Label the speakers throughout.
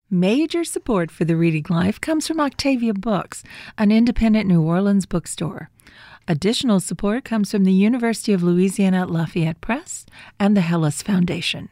Speaker 1: Major support for the Reading Life comes from Octavia Books, an independent New Orleans bookstore. Additional support comes from the University of Louisiana at Lafayette Press and the Hellas Foundation.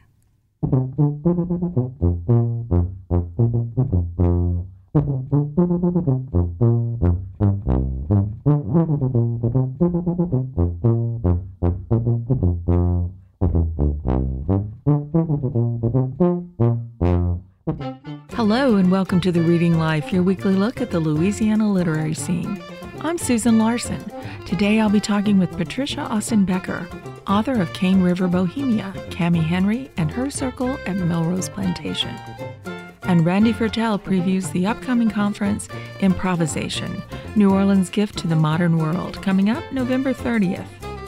Speaker 1: Hello and welcome to The Reading Life, your weekly look at the Louisiana literary scene. I'm Susan Larson. Today I'll be talking with Patricia Austin Becker, author of Cane River Bohemia, Cami Henry and Her Circle at Melrose Plantation. And Randy Fertel previews the upcoming conference, Improvisation, New Orleans' Gift to the Modern World, coming up November 30th.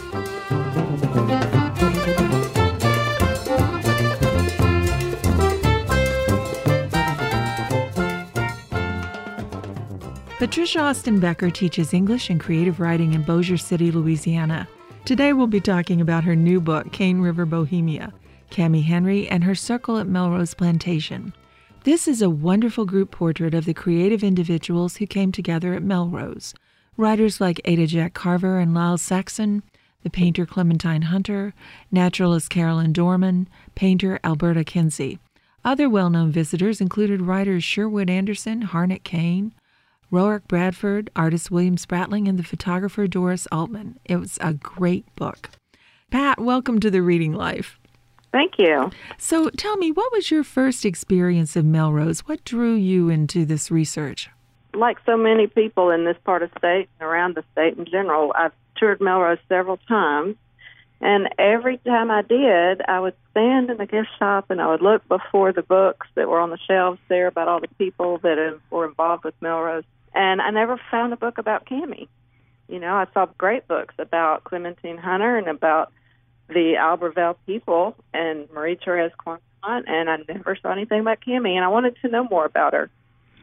Speaker 1: Patricia Austin Becker teaches English and creative writing in Bossier City, Louisiana. Today we'll be talking about her new book, Cane River Bohemia, Cami Henry and Her Circle at Melrose Plantation. This is a wonderful group portrait of the creative individuals who came together at Melrose. Writers like Ada Jack Carver and Lyle Saxon, the painter Clementine Hunter, naturalist Carolyn Dorman, painter Alberta Kinsey. Other well-known visitors included writers Sherwood Anderson, Harnett Kane, Roark Bradford, artist William Spratling, and the photographer Doris Altman. It was a great book. Pat, welcome to The Reading Life.
Speaker 2: Thank you.
Speaker 1: So tell me, what was your first experience of Melrose? What drew you into this research?
Speaker 2: Like so many people in this part of the state and around the state in general, I've toured Melrose several times. And every time I did, I would stand in the gift shop and I would look before the books that were on the shelves there about all the people that were involved with Melrose. And I never found a book about Cami. You know, I saw great books about Clementine Hunter and about the Albertville people and Marie-Therese Cornfont, and I never saw anything about Cami, and I wanted to know more about her.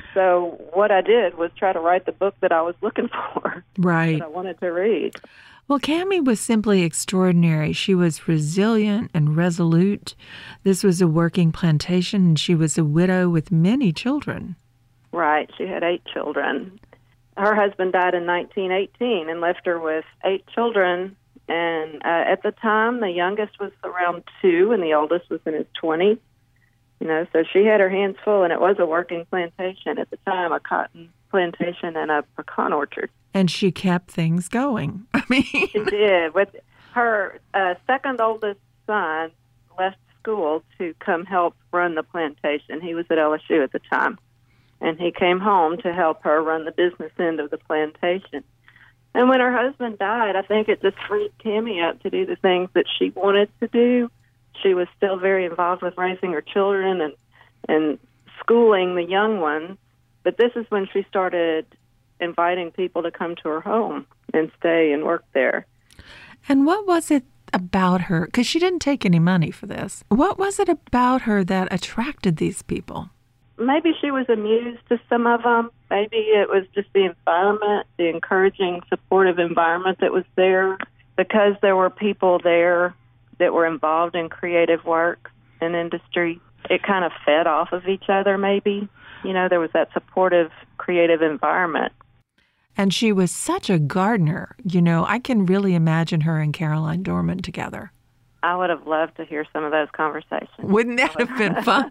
Speaker 2: So what I did was try to write the book that I was looking for,
Speaker 1: right,
Speaker 2: that I wanted to read.
Speaker 1: Well, Cami was simply extraordinary. She was resilient and resolute. This was a working plantation, and she was a widow with many children.
Speaker 2: Right. She had 8 children. Her husband died in 1918 and left her with 8 children. And at the time, the youngest was around 2 and the oldest was in his 20s. You know, so she had her hands full, and it was a working plantation at the time, a cotton plantation and a pecan orchard.
Speaker 1: And she kept things going. I mean,
Speaker 2: she did. With her second oldest son left school to come help run the plantation. He was at LSU at the time. And he came home to help her run the business end of the plantation. And when her husband died, I think it just freed Cami up to do the things that she wanted to do. She was still very involved with raising her children and schooling the young ones. But this is when she started inviting people to come to her home and stay and work there.
Speaker 1: And what was it about her? Because she didn't take any money for this. What was it about her that attracted these people?
Speaker 2: Maybe she was amused to some of them. Maybe it was just the environment, the encouraging, supportive environment that was there. Because there were people there that were involved in creative work and industry, it kind of fed off of each other, maybe. You know, there was that supportive, creative environment.
Speaker 1: And she was such a gardener. You know, I can really imagine her and Caroline Dorman together.
Speaker 2: I would have loved to hear some of those conversations.
Speaker 1: Wouldn't that have been fun?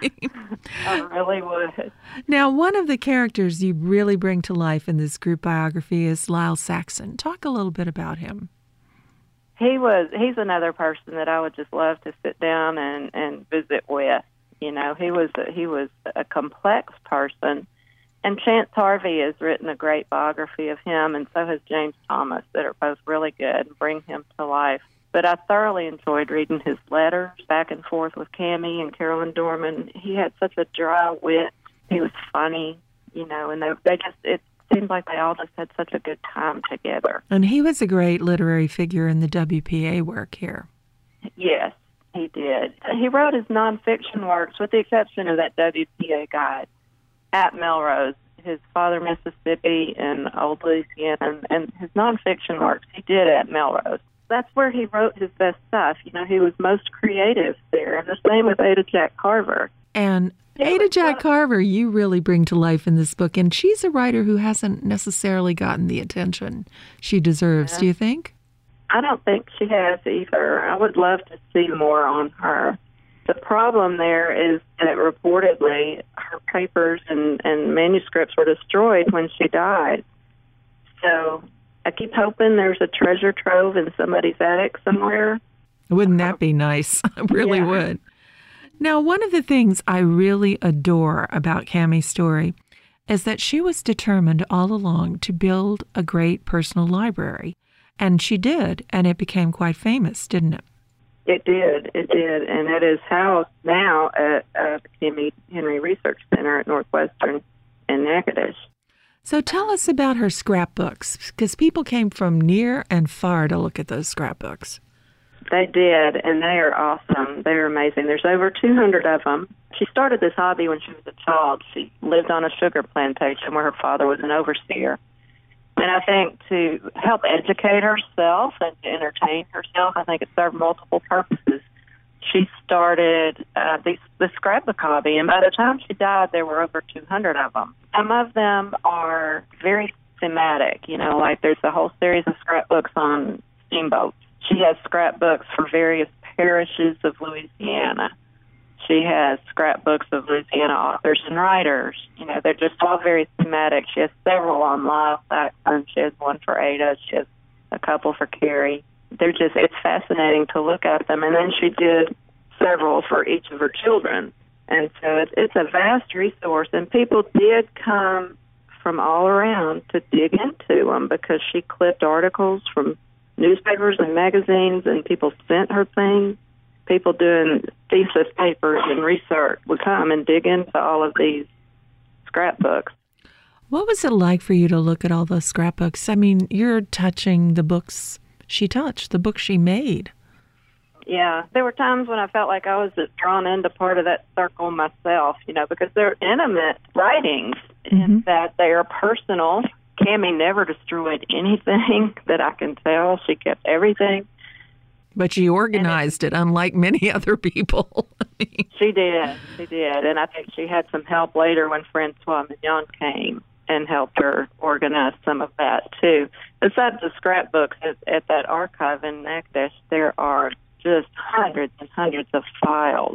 Speaker 2: I really would.
Speaker 1: Now, one of the characters you really bring to life in this group biography is Lyle Saxon. Talk a little bit about him.
Speaker 2: He's another person that I would just love to sit down and visit with. You know, he was a complex person. And Chance Harvey has written a great biography of him, and so has James Thomas, that are both really good and bring him to life. But I thoroughly enjoyed reading his letters back and forth with Cami and Carolyn Dorman. He had such a dry wit. He was funny, you know, and it seemed like they all just had such a good time together.
Speaker 1: And he was a great literary figure in the WPA work here.
Speaker 2: Yes, he did. He wrote his nonfiction works, with the exception of that WPA guide, at Melrose, his Father Mississippi and Old Louisiana, and his nonfiction works he did at Melrose. That's where he wrote his best stuff. You know, he was most creative there. And the same with Ada Jack Carver.
Speaker 1: And Ada Jack Carver, you really bring to life in this book. And she's a writer who hasn't necessarily gotten the attention she deserves, do you think?
Speaker 2: I don't think she has either. I would love to see more on her. The problem there is that reportedly her papers and manuscripts were destroyed when she died. So I keep hoping there's a treasure trove in somebody's attic somewhere.
Speaker 1: Wouldn't that be nice? I really would. Now, one of the things I really adore about Cammie's story is that she was determined all along to build a great personal library. And she did, and it became quite famous, didn't it?
Speaker 2: It did, and it is housed now at the Cammie Henry Research Center at Northwestern in Natchitoches.
Speaker 1: So tell us about her scrapbooks, because people came from near and far to look at those scrapbooks.
Speaker 2: They did, and they are awesome. They're amazing. There's over 200 of them. She started this hobby when she was a child. She lived on a sugar plantation where her father was an overseer. And I think to help educate herself and to entertain herself, I think it served multiple purposes. She started the scrapbook hobby, and by the time she died, there were over 200 of them. Some of them are very thematic, like there's a whole series of scrapbooks on steamboats. She has scrapbooks for various parishes of Louisiana. She has scrapbooks of Louisiana authors and writers. They're just all very thematic. She has several on Lyle Saxon. She has one for Ada. She has a couple for Carrie. It's fascinating to look at them. And then she did several for each of her children. And so it's a vast resource. And people did come from all around to dig into them because she clipped articles from newspapers and magazines, and people sent her things. People doing thesis papers and research would come and dig into all of these scrapbooks.
Speaker 1: What was it like for you to look at all those scrapbooks? I mean, you're touching the books she touched, the books she made.
Speaker 2: Yeah, there were times when I felt like I was drawn into part of that circle myself, because they're intimate writings in that they are personal. Cammie never destroyed anything that I can tell. She kept everything.
Speaker 1: But she organized it, unlike many other people.
Speaker 2: She did. And I think she had some help later when Francois Mignon came and helped her organize some of that, too. Besides the scrapbooks at that archive in Natchitoches, there are just hundreds and hundreds of files,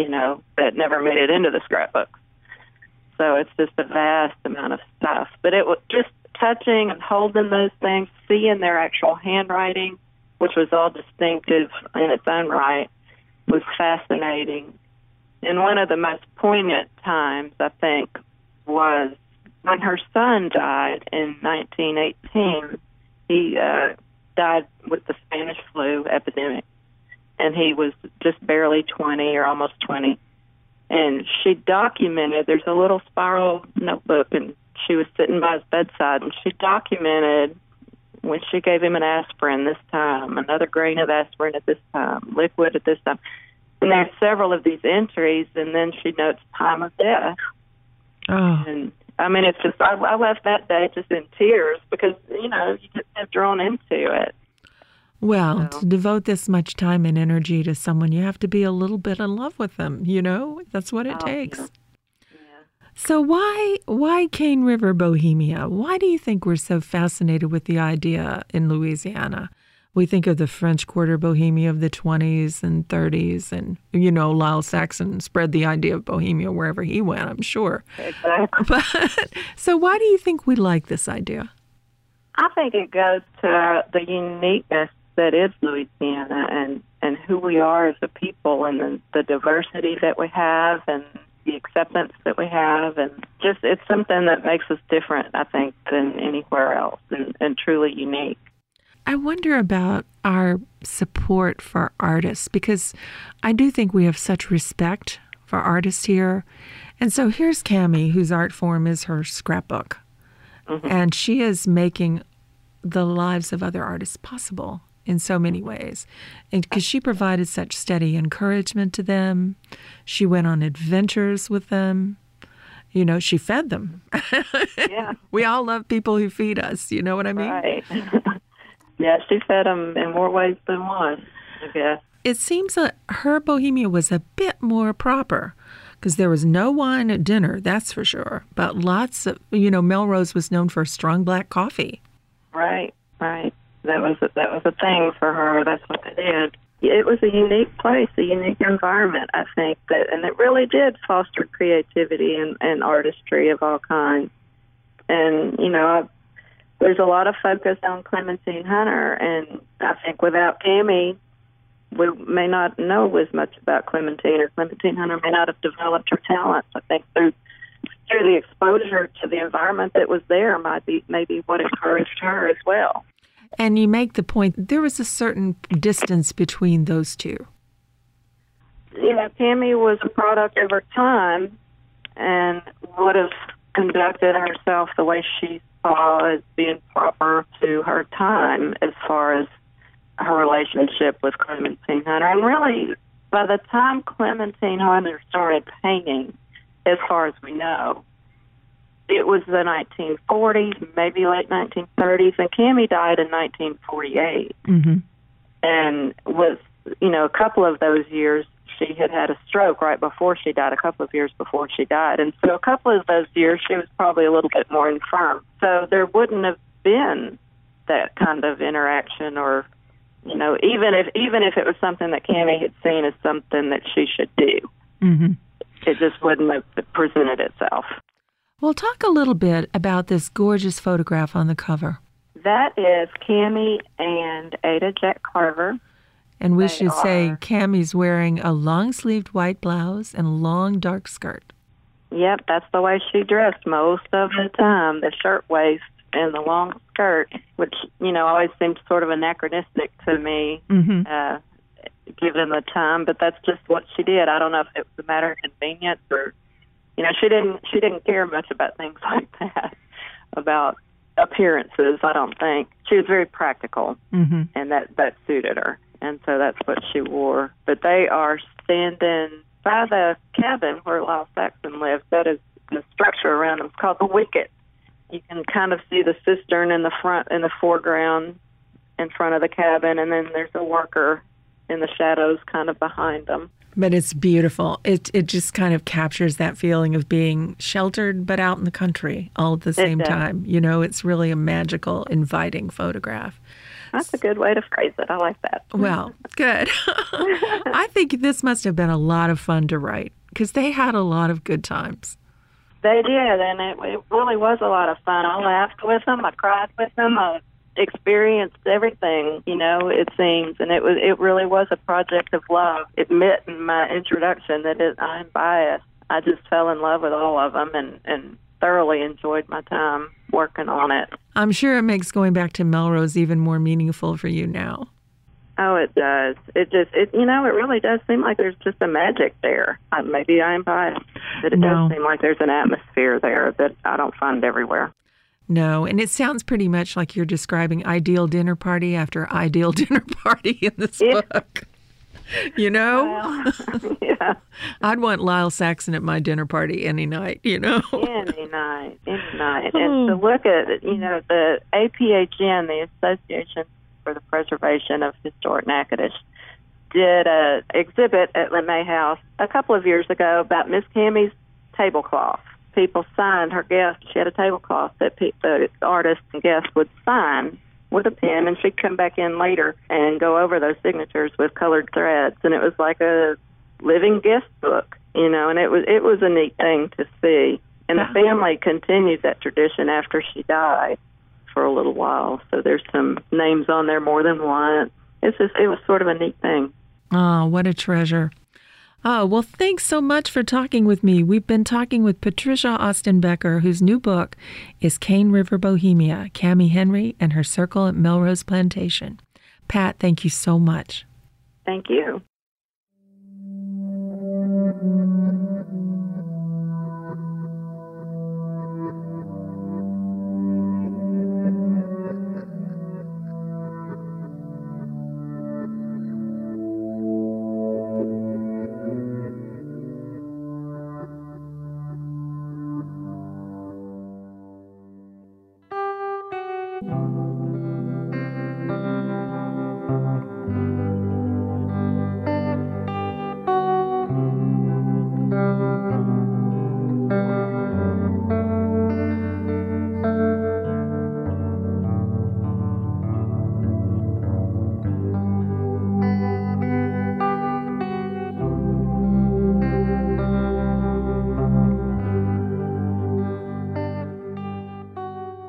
Speaker 2: that never made it into the scrapbooks. So it's just a vast amount of stuff. But it was just touching and holding those things, seeing their actual handwriting, which was all distinctive in its own right, was fascinating. And one of the most poignant times, I think, was when her son died in 1918. He died with the Spanish flu epidemic, and he was just barely 20 or almost 20. And she documented, there's a little spiral notebook, and she was sitting by his bedside, and she documented when she gave him an aspirin this time, another grain of aspirin at this time, liquid at this time. And there's several of these entries, and then she notes time of death.
Speaker 1: Oh.
Speaker 2: And, it's just, I left that day just in tears because, you just get drawn into it.
Speaker 1: Well, to devote this much time and energy to someone, you have to be a little bit in love with them, That's what it takes.
Speaker 2: Yeah.
Speaker 1: So why Cane River Bohemia? Why do you think we're so fascinated with the idea in Louisiana? We think of the French Quarter Bohemia of the 20s and 30s, and, Lyle Saxon spread the idea of Bohemia wherever he went, I'm sure.
Speaker 2: Exactly.
Speaker 1: So why do you think we like this idea?
Speaker 2: I think it goes to the uniqueness that is Louisiana and who we are as a people and the diversity that we have and the acceptance that we have. And just it's something that makes us different, I think, than anywhere else and truly unique.
Speaker 1: I wonder about our support for artists, because I do think we have such respect for artists here. And so here's Cammie, whose art form is her scrapbook. And she is making the lives of other artists possible in so many ways. And because she provided such steady encouragement to them. She went on adventures with them. She fed them.
Speaker 2: Yeah.
Speaker 1: We all love people who feed us. You know what I mean?
Speaker 2: Right. Yeah, she fed them in more ways than one, I guess.
Speaker 1: It seems that her Bohemia was a bit more proper, Because there was no wine at dinner, that's for sure. But lots of, Melrose was known for strong black coffee.
Speaker 2: Right, right. That was a thing for her. That's what they did. It was a unique place, a unique environment, I think, and it really did foster creativity and artistry of all kinds. And, there's a lot of focus on Clementine Hunter, and I think without Cammie, we may not know as much about Clementine, or Clementine Hunter may not have developed her talents. I think through the exposure to the environment that was there maybe what encouraged her as well.
Speaker 1: And you make the point there was a certain distance between those two.
Speaker 2: Cammie was a product of her time and would have conducted herself the way she saw as being proper to her time as far as her relationship with Clementine Hunter. And really, by the time Clementine Hunter started painting, as far as we know, it was the 1940s, maybe late 1930s, and Cammie died in 1948.
Speaker 1: Mm-hmm.
Speaker 2: And was, a couple of those years, she had a stroke right before she died, a couple of years before she died. And so a couple of those years, she was probably a little bit more infirm. So there wouldn't have been that kind of interaction, or, even if it was something that Cammie had seen as something that she should do,
Speaker 1: mm-hmm.
Speaker 2: it just wouldn't have presented itself.
Speaker 1: Well, talk a little bit about this gorgeous photograph on the cover.
Speaker 2: That is Cammie and Ada Jack Carver.
Speaker 1: And we should say Cammie's wearing a long-sleeved white blouse and a long dark skirt.
Speaker 2: Yep, that's the way she dressed most of the time, the shirtwaist and the long skirt, which, always seemed sort of anachronistic to me,
Speaker 1: mm-hmm.
Speaker 2: Given the time, but that's just what she did. I don't know if it was a matter of convenience or, she didn't care much about things like that, about appearances, I don't think. She was very practical,
Speaker 1: mm-hmm.
Speaker 2: and that suited her. And so that's what she wore. But they are standing by the cabin where Lyle Saxon lived. That is the structure around them. It's called the Wicket. You can kind of see the cistern in the foreground in front of the cabin, and then there's a worker in the shadows kind of behind them.
Speaker 1: But it's beautiful. It just kind of captures that feeling of being sheltered but out in the country all at the same time. It's really a magical, inviting photograph.
Speaker 2: That's a good way to phrase it. I like that.
Speaker 1: Well, good. I think this must have been a lot of fun to write because they had a lot of good times.
Speaker 2: They did, and it really was a lot of fun. I laughed with them. I cried with them. I experienced everything, it seems, and it really was a project of love. Admit in my introduction that I'm biased. I just fell in love with all of them and thoroughly enjoyed my time working on it.
Speaker 1: I'm sure it makes going back to Melrose even more meaningful for you now.
Speaker 2: Oh, it does. It really does seem like there's just a magic there. Maybe I'm biased, but it does seem like there's an atmosphere there that I don't find everywhere.
Speaker 1: No, and it sounds pretty much like you're describing ideal dinner party after ideal dinner party in this book.
Speaker 2: Well, yeah.
Speaker 1: I'd want Lyle Saxon at my dinner party any night,
Speaker 2: Any night. And to look at, the APHN, the Association for the Preservation of Historic Natchitoches, did an exhibit at LeMay House a couple of years ago about Miss Cammie's tablecloth. People signed her guests. She had a tablecloth that the artists and guests would sign with a pen, and she'd come back in later and go over those signatures with colored threads. And it was like a living guest book, and it was a neat thing to see. And the family continued that tradition after she died for a little while. So there's some names on there more than once. It was sort of a neat thing.
Speaker 1: Oh, what a treasure. Oh, well, thanks so much for talking with me. We've been talking with Patricia Austin Becker, whose new book is Cane River Bohemia, Cammie Henry and Her Circle at Melrose Plantation. Pat, thank you so much.
Speaker 2: Thank you.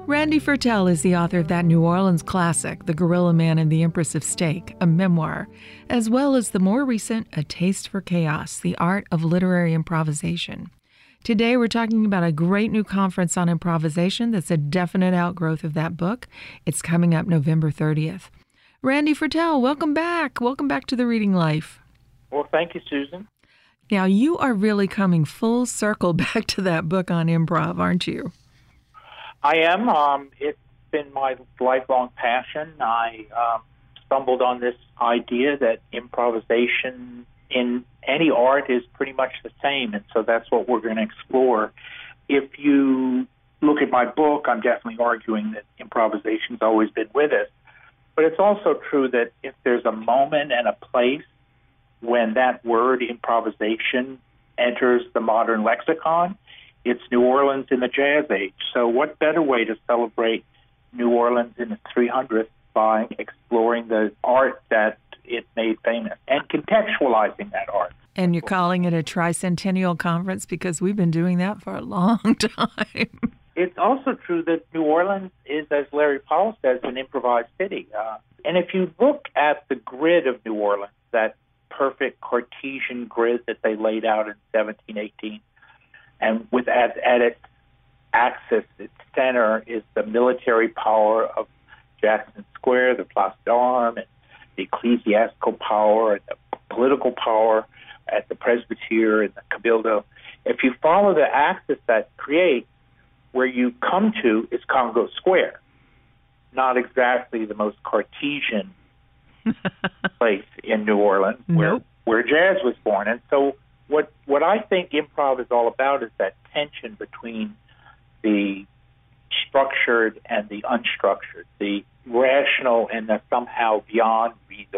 Speaker 1: Randy Fertel is the author of that New Orleans classic, The Gorilla Man and the Empress of Steak, a memoir, as well as the more recent A Taste for Chaos, The Art of Literary Improvisation. Today we're talking about a great new conference on improvisation that's a definite outgrowth of that book. It's coming up November 30th. Randy Fertel, welcome back. Welcome back to The Reading Life.
Speaker 3: Well, thank you, Susan.
Speaker 1: Now, you are really coming full circle back to that book on improv, aren't you?
Speaker 3: I am. It's been my lifelong passion. I stumbled on this idea that improvisation in any art is pretty much the same, and so that's what we're going to explore. If you look at my book, I'm definitely arguing that improvisation's always been with us, but it's also true that if there's a moment and a place when that word improvisation enters the modern lexicon, it's New Orleans in the Jazz Age. So what better way to celebrate New Orleans in its 300th by exploring the art that it made famous and contextualizing that art.
Speaker 1: And you're calling it a tricentennial conference because we've been doing that for a long time.
Speaker 3: It's also true that New Orleans is, as Larry Powell says, an improvised city. And if you look at the grid of New Orleans, that perfect Cartesian grid that they laid out in 1718, and with at its axis, its center, is the military power of Jackson Square, the Place d'Armes, and the ecclesiastical power and the political power at the Presbytere and the Cabildo. If you follow the axis that creates, where you come to is Congo Square, not exactly the most Cartesian place in New Orleans where jazz was born. And so what I think improv is all about is that tension between the structured and the unstructured, the rational and the somehow beyond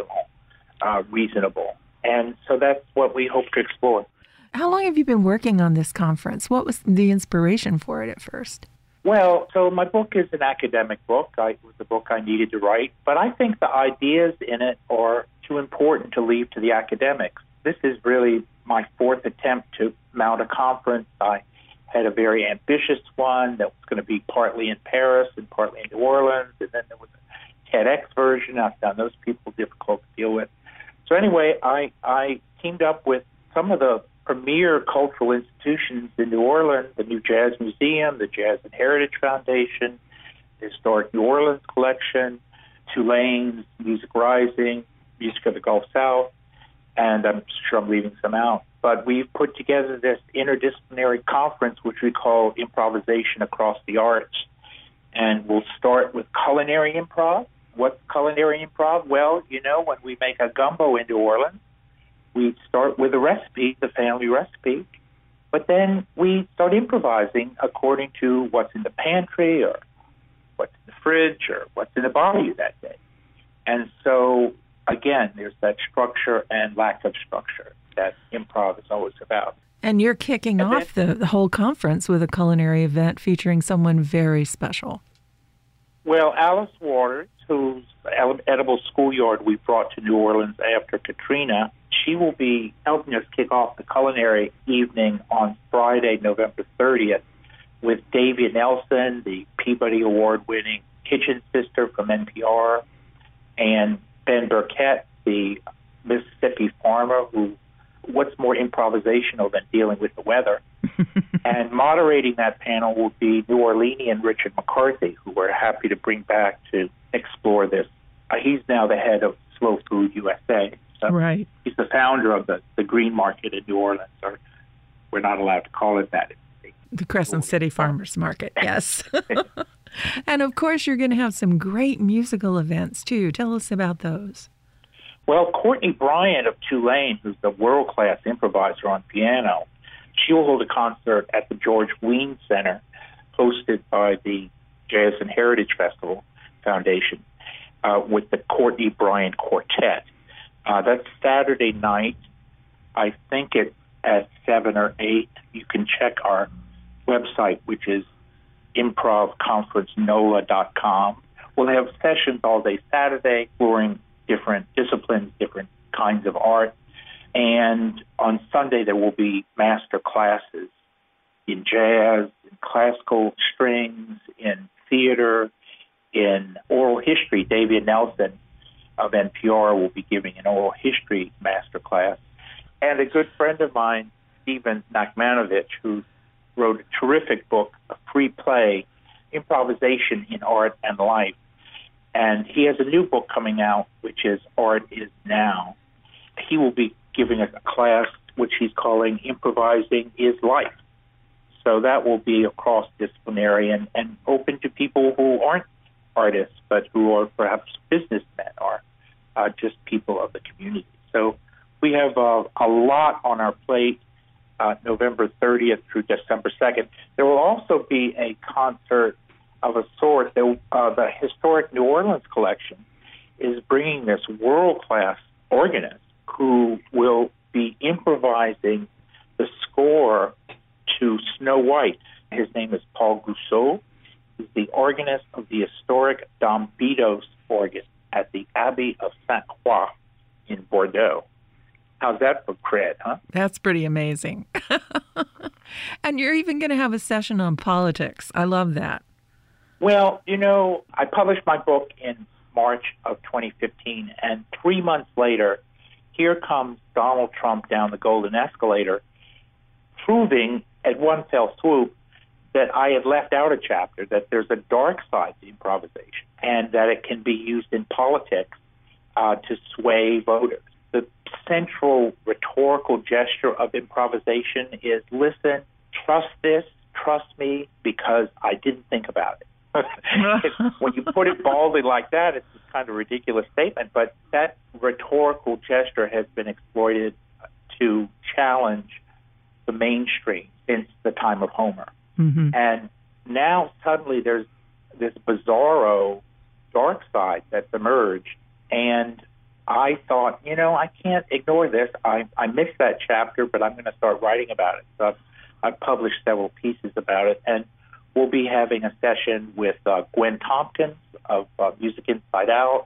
Speaker 3: reasonable. And so that's what we hope to explore.
Speaker 1: How long have you been working on this conference? What was the inspiration for it at first?
Speaker 3: Well, so my book is an academic book. It was the book I needed to write. But I think the ideas in it are too important to leave to the academics. This is really my fourth attempt to mount a conference. I had a very ambitious one that was going to be partly in Paris and partly in New Orleans, and then there was a TEDx version. I found those people difficult to deal with. So anyway, I teamed up with some of the premier cultural institutions in New Orleans, the New Jazz Museum, the Jazz and Heritage Foundation, the Historic New Orleans Collection, Tulane's Music Rising, Music of the Gulf South, and I'm sure I'm leaving some out. But we've put together this interdisciplinary conference, which we call Improvisation Across the Arts. And we'll start with culinary improv. What's culinary improv? Well, when we make a gumbo in New Orleans, we start with a recipe, the family recipe, but then we start improvising according to what's in the pantry or what's in the fridge or what's in the bayou that day. And so, again, there's that structure and lack of structure that improv is always about.
Speaker 1: And you're kicking off the whole conference with a culinary event featuring someone very special.
Speaker 3: Well, Alice Waters, whose Edible Schoolyard we brought to New Orleans after Katrina, she will be helping us kick off the culinary evening on Friday, November 30th, with Davia Nelson, the Peabody Award-winning kitchen sister from NPR, and Ben Burkett, the Mississippi farmer who, what's more improvisational than dealing with the weather? And moderating that panel will be New Orleanian Richard McCarthy, who we're happy to bring back to explore this. He's now the head of Slow Food USA. So
Speaker 1: right.
Speaker 3: He's the founder of the Green Market in New Orleans, or we're not allowed to call it that.
Speaker 1: The Crescent City Farmers Market, yes. And of course, you're going to have some great musical events, too. Tell us about those.
Speaker 3: Well, Courtney Bryant of Tulane, who's the world-class improviser on piano, she will hold a concert at the George Wein Center, hosted by the Jazz and Heritage Festival Foundation, with the Courtney Bryant Quartet. That's Saturday night. I think it's at 7 or 8. You can check our website, which is improvconferencenola.com. We'll have sessions all day Saturday, exploring different disciplines, different kinds of art. And on Sunday, there will be master classes in jazz, in classical strings, in theater, in oral history. David Nelson of NPR will be giving an oral history masterclass. And a good friend of mine, Stephen Nachmanovich, who wrote a terrific book, a free play, Improvisation in Art and Life. And he has a new book coming out, which is Art is Now. He will be giving a class which he's calling Improvising is Life. So that will be cross-disciplinary and open to people who aren't artists, but who are perhaps businessmen or just people of the community. So we have a lot on our plate, November 30th through December 2nd. There will also be a concert of a sort. The Historic New Orleans Collection is bringing this world-class organist who will be improvising the score to Snow White. His name is Paul Gousseau. He's the organist of the historic Dom Bidos organ at the Abbey of Sainte-Croix in Bordeaux. How's that for cred, huh?
Speaker 1: That's pretty amazing. And you're even going to have a session on politics. I love that.
Speaker 3: Well, I published my book in March of 2015, and 3 months later, here comes Donald Trump down the golden escalator, proving at one fell swoop that I had left out a chapter, that there's a dark side to improvisation, and that it can be used in politics to sway voters. The central rhetorical gesture of improvisation is, listen, trust this, trust me, because I didn't think about it. When you put it baldly like that, it's kind of a ridiculous statement, but that rhetorical gesture has been exploited to challenge the mainstream since the time of Homer. Mm-hmm. And now suddenly there's this bizarro dark side that's emerged, and I thought, I can't ignore this. I missed that chapter, but I'm going to start writing about it. So I've published several pieces about it, and we'll be having a session with Gwen Tompkins of Music Inside Out,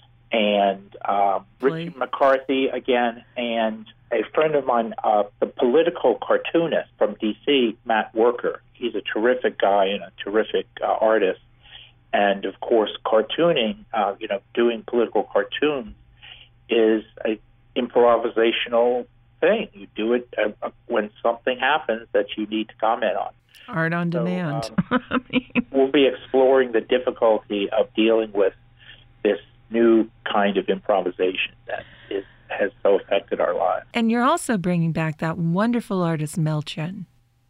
Speaker 3: and Richard McCarthy again, and a friend of mine, the political cartoonist from D.C., Matt Worker. He's a terrific guy and a terrific artist. And, of course, cartooning, doing political cartoons is an improvisational thing. You do it when something happens that you need to comment on.
Speaker 1: Art on demand.
Speaker 3: We'll be exploring the difficulty of dealing with this new kind of improvisation that has so affected our lives.
Speaker 1: And you're also bringing back that wonderful artist, Mel Chin.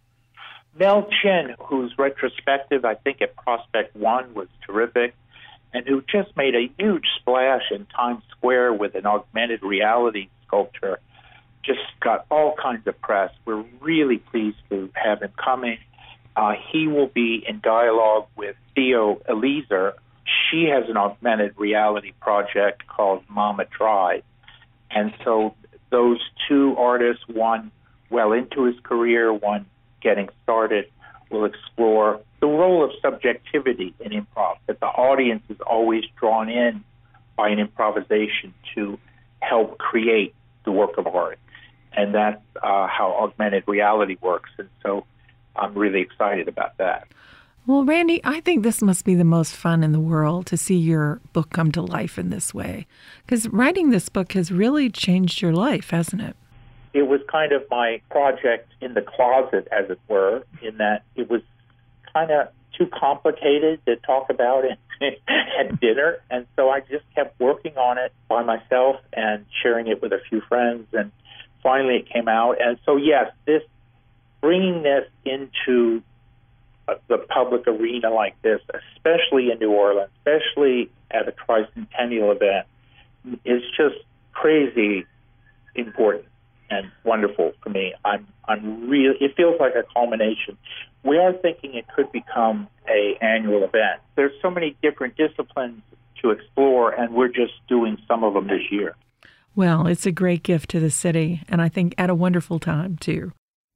Speaker 3: Mel Chin, whose retrospective, I think, at Prospect One was terrific, and who just made a huge splash in Times Square with an augmented reality sculpture, just got all kinds of press. We're really pleased to have him coming. He will be in dialogue with Theo Eliezer. She has an augmented reality project called Mama Tried. And so those two artists, one well into his career, one getting started, will explore the role of subjectivity in improv, that the audience is always drawn in by an improvisation to help create the work of art. And that's how augmented reality works. And so I'm really excited about that.
Speaker 1: Well, Randy, I think this must be the most fun in the world to see your book come to life in this way, because writing this book has really changed your life, hasn't it?
Speaker 3: It was kind of my project in the closet, as it were, in that it was kind of too complicated to talk about it at dinner. And so I just kept working on it by myself and sharing it with a few friends. And finally it came out. And so, yes, bringing this into the public arena like this, especially in New Orleans, especially at a tricentennial event, is just crazy important and wonderful for me. I'm really. It feels like a culmination. We are thinking it could become an annual event. There's so many different disciplines to explore, and we're just doing some of them this year.
Speaker 1: Well, it's a great gift to the city, and I think at a wonderful time too.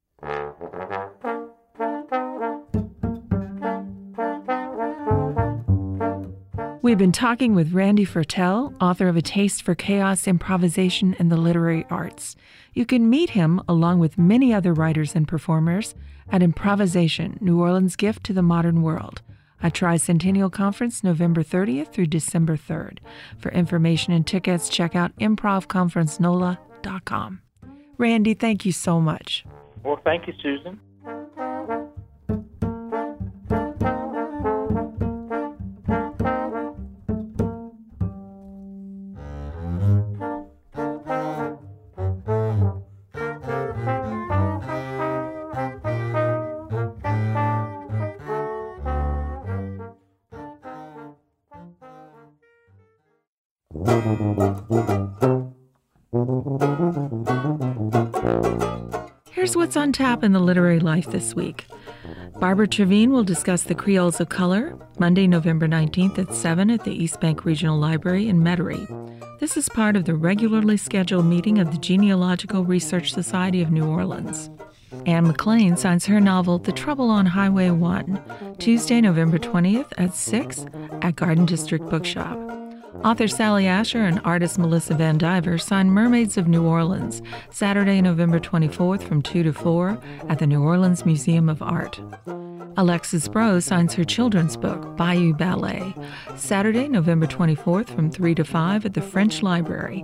Speaker 1: We've been talking with Randy Fertel, author of A Taste for Chaos, Improvisation, and the Literary Arts. You can meet him, along with many other writers and performers, at Improvisation, New Orleans' Gift to the Modern World, a Tricentennial Conference November 30th through December 3rd. For information and tickets, check out improvconferencenola.com. Randy, thank you so much.
Speaker 3: Well, thank you, Susan.
Speaker 1: Here's what's on tap in the literary life this week. Barbara Trevine will discuss The Creoles of Color, Monday, November 19th at 7 at the East Bank Regional Library in Metairie. This is part of the regularly scheduled meeting of the Genealogical Research Society of New Orleans. Anne McLean signs her novel The Trouble on Highway 1, Tuesday, November 20th at 6 at Garden District Bookshop. Author Sally Asher and artist Melissa Van Diver sign Mermaids of New Orleans, Saturday, November 24th from 2 to 4 at the New Orleans Museum of Art. Alexis Bro signs her children's book, Bayou Ballet, Saturday, November 24th from 3 to 5 at the French Library,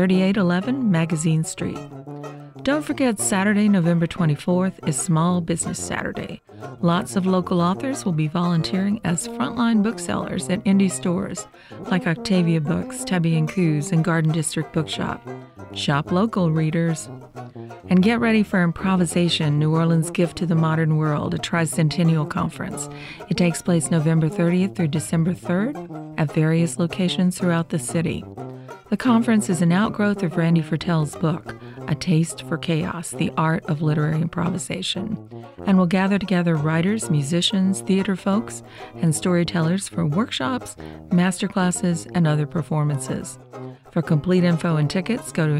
Speaker 1: 3811 Magazine Street. Don't forget, Saturday, November 24th is Small Business Saturday. Lots of local authors will be volunteering as frontline booksellers at indie stores like Octavia Books, Tubby & Coos, and Garden District Bookshop. Shop local, readers. And get ready for Improvisation, New Orleans' Gift to the Modern World, a Tricentennial Conference. It takes place November 30th through December 3rd at various locations throughout the city. The conference is an outgrowth of Randy Fertel's book, A Taste for Chaos, The Art of Literary Improvisation, and will gather together writers, musicians, theater folks, and storytellers for workshops, masterclasses, and other performances. For complete info and tickets, go to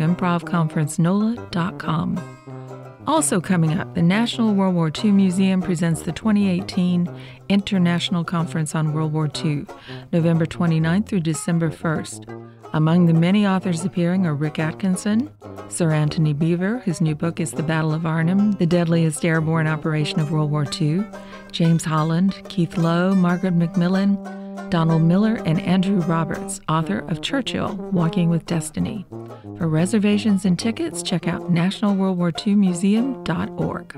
Speaker 1: improvconferencenola.com. Also coming up, the National World War II Museum presents the 2018 International Conference on World War II, November 29th through December 1st. Among the many authors appearing are Rick Atkinson, Sir Anthony Beevor, whose new book is The Battle of Arnhem, the deadliest airborne operation of World War II, James Holland, Keith Lowe, Margaret Macmillan, Donald Miller, and Andrew Roberts, author of Churchill, Walking with Destiny. For reservations and tickets, check out nationalworldwar2museum.org.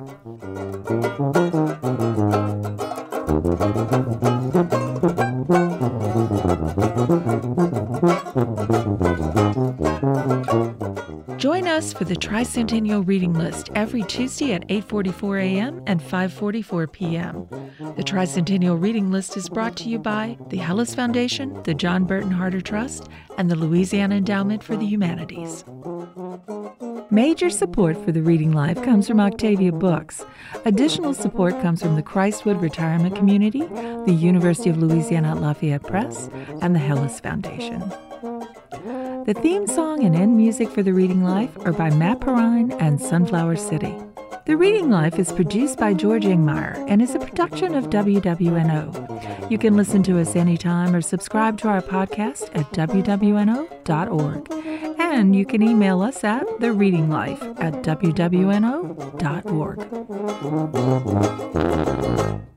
Speaker 1: Join us for the Tricentennial Reading List every Tuesday at 8:44 a.m. and 5:44 p.m. The Tricentennial Reading List is brought to you by the Hellis Foundation, the John Burton Harder Trust, and the Louisiana Endowment for the Humanities. Major support for the Reading Life comes from Octavia Books. Additional support comes from the Christwood Retirement Community, the University of Louisiana at Lafayette Press, and the Hellis Foundation. The theme song and end music for The Reading Life are by Matt Perrine and Sunflower City. The Reading Life is produced by George Ingmeyer and is a production of WWNO. You can listen to us anytime or subscribe to our podcast at wwno.org. And you can email us at thereadinglife@wwno.org.